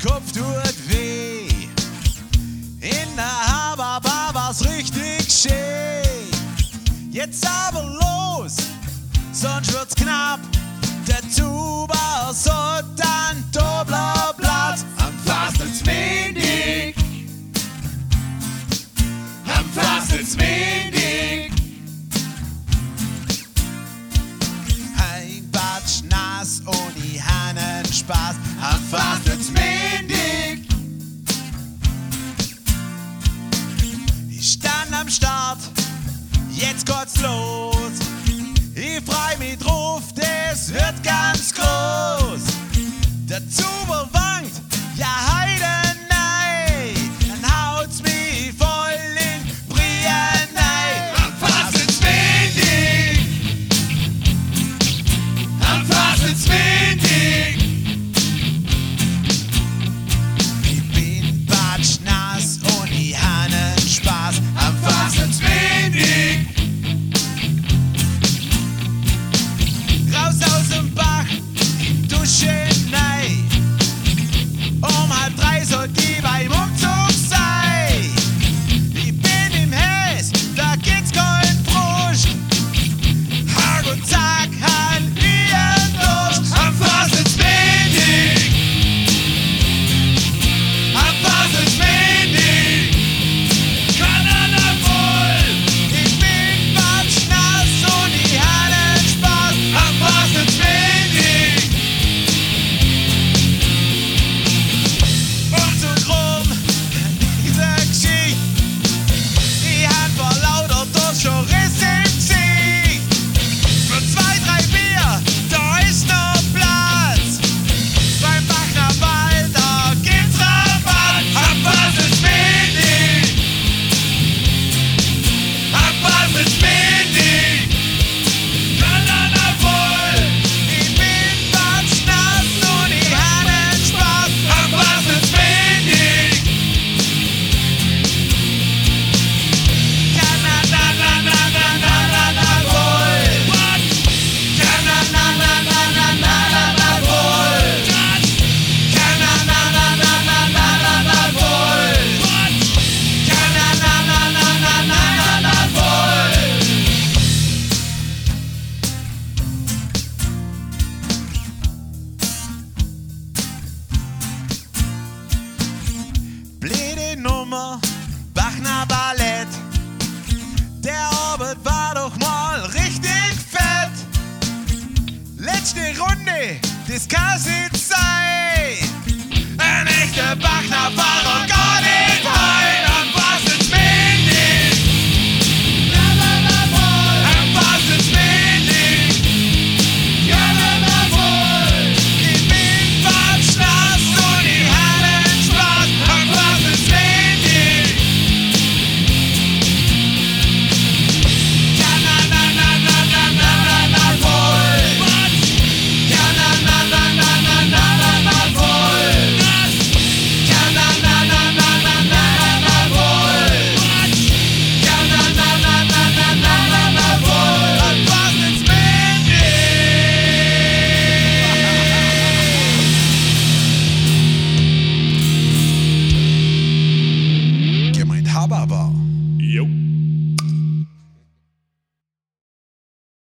Kopf tut weh. In der Haberbar war's richtig schön. Jetzt aber los, sonst wird's knapp. Der Tuba hat ein dobler Platz. Am Fastensmendig, am Fastensmendig. Ein Batsch nass und die Hannen Spaß. Am Fastensmendig, Ich stand am Start, jetzt geht's los. Ich freu mich drauf, das wird ganz groß. Der Zuber wankt, ja heide nein, dann haut's mich voll in Brien nein. am Fastensmendig, am Fastensmendig. Ich bin batschnass und die Hannen Spaß. Am Fastensmendig, Raus aus dem Bach, Dusche nein. Um 2:30 soll die beim Umzug sein. Ich bin im Häs, da geht's kein Frust. Hag und Tag, Hand wie ein Durst. am Fastensmendig, am Fastensmendig. Kanada voll, Ich bin batschnass und die Hannen Spaß. am Fastensmendig. Umzug rum, diese Geschichte. Die Hand vor lauter Durst schon Riss im Gesicht. Für 2, 3 Bier, da ist noch Platz. Beim Bachner Wald, da gibt's Rabatt. Am Fastensmendig, am Fastensmendig. Kanada voll, Ich bin batschnass und die Hannen Spaß. am Fastensmendig. Kanada voll. Kanada voll. Kanada voll. Kanada voll. Blöde Nummer, Bachner Ballett. Der Abend war doch mal richtig fett. Letzte Runde, das kann's nicht sein. Ein echter Bachner Fahrer gar nicht heim. Am Fastensmendig, am Fastensmendig. Kanada voll, Ich bin batschnass und die Hannen Spaß. am Fastensmendig. Kanada voll. Kanada voll. Kanada voll. Kanada voll. Und was ist mit dir? Gemeint Haberbar.